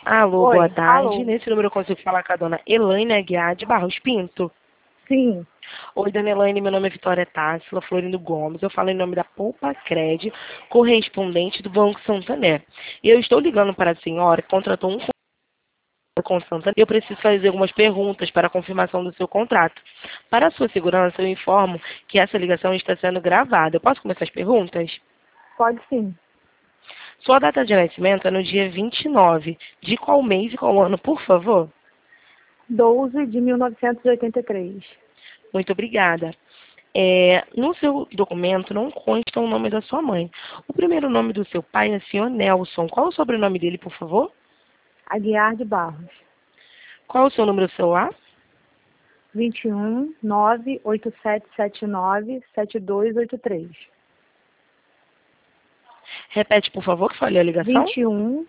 Alô, boa Oi, tarde. alô. Nesse número eu consigo falar com a dona Elaine Aguiar de Barros Pinto. Sim, Oi, dona Elaine, meu nome é Vitória Tássila Florindo Gomes. Eu falo em nome da Poupa Cred, correspondente do Banco Santander. E eu estou ligando para a senhora que contratou um contrato com o Santander. Eu preciso fazer algumas perguntas para a confirmação do seu contrato. Para a sua segurança, eu informo que essa ligação está sendo gravada. Eu posso começar as perguntas? pode sim. Sua data de nascimento é no dia 29. De qual mês e qual ano, por favor? 12 de 1983. Muito obrigada. No seu documento não consta o nome da sua mãe. O primeiro nome do seu pai é senhor Nelson. Qual é o sobrenome dele, por favor? Aguiar de Barros. Qual é o seu número do celular? 21 98779 7283. Repete, por favor, que falhei a ligação. 21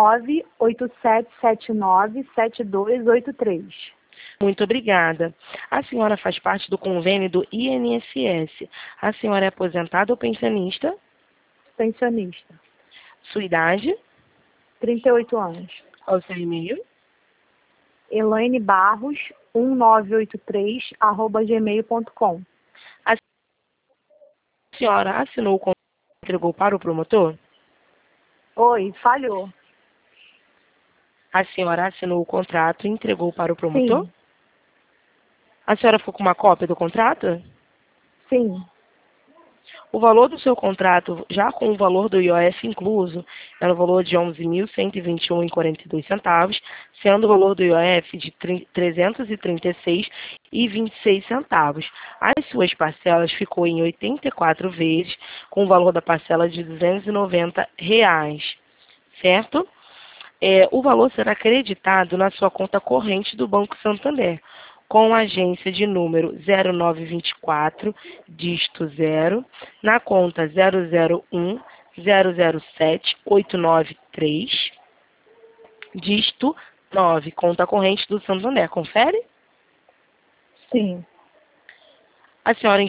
98779 7283. Muito obrigada. A senhora faz parte do convênio do INSS. A senhora é aposentada ou pensionista? Pensionista. Sua idade? 38 anos. Qual é o seu e-mail? Elaine Barros 1983 @gmail.com. A senhora assinou o contrato e entregou para o promotor? Oi, falhou. A senhora assinou o contrato e entregou para o promotor? Sim, A senhora ficou com uma cópia do contrato? sim. O valor do seu contrato, já com o valor do IOF incluso, é no valor de R$ 11.121,42, sendo o valor do IOF de R$ 336,26. As suas parcelas ficou em 84 vezes, com o valor da parcela de R$ 290, certo? O valor será creditado na sua conta corrente do Banco Santander, com agência de número 0924, dígito 0, na conta 001-007-893, dígito 9, conta corrente do Santander. Confere? Sim. A senhora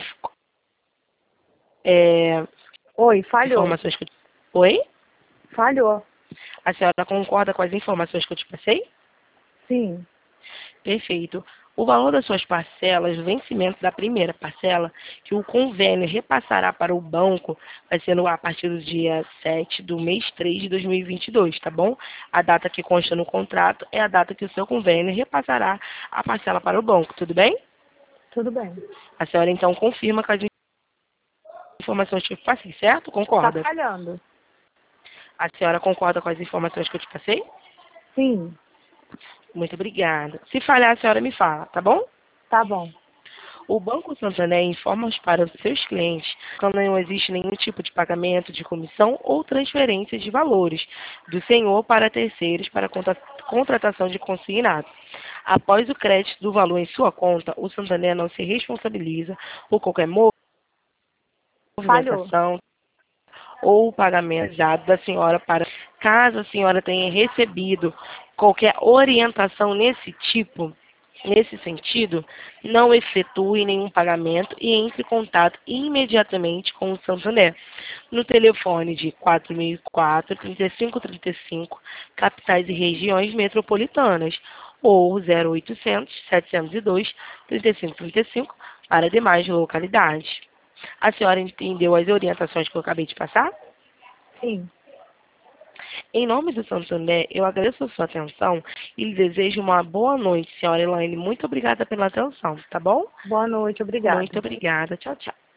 é, Oi, falhou. informações que eu... Oi? Falhou. A senhora concorda com as informações que eu te passei? Sim. Perfeito. O valor das suas parcelas, o vencimento da primeira parcela, que o convênio repassará para o banco, vai ser a partir do dia 7 do mês 3 de 2022, tá bom? A data que consta no contrato é a data que o seu convênio repassará a parcela para o banco, tudo bem? Tudo bem. A senhora então confirma com as informações que eu te passei, certo? Tá Concorda? falhando. A senhora concorda com as informações que eu te passei? Sim. Muito obrigada. Se falhar, a senhora me fala, tá bom? Tá bom. O Banco Santander informa para os seus clientes que não existe nenhum tipo de pagamento de comissão ou transferência de valores do senhor para terceiros para contratação de consignado. Após o crédito do valor em sua conta, o Santander não se responsabiliza por qualquer Falhou. movimentação ou pagamento dado da senhora para, caso a senhora tenha recebido qualquer orientação nesse sentido, não efetue nenhum pagamento e entre em contato imediatamente com o Santander no telefone de 4004-3535, capitais e regiões metropolitanas, ou 0800-702-3535 para demais localidades. A senhora entendeu as orientações que eu acabei de passar? Sim. Em nome do Santander, eu agradeço a sua atenção e lhe desejo uma boa noite, senhora Elaine. Muito obrigada pela atenção, tá bom? Boa noite, Muito obrigada. obrigada. Tchau, tchau.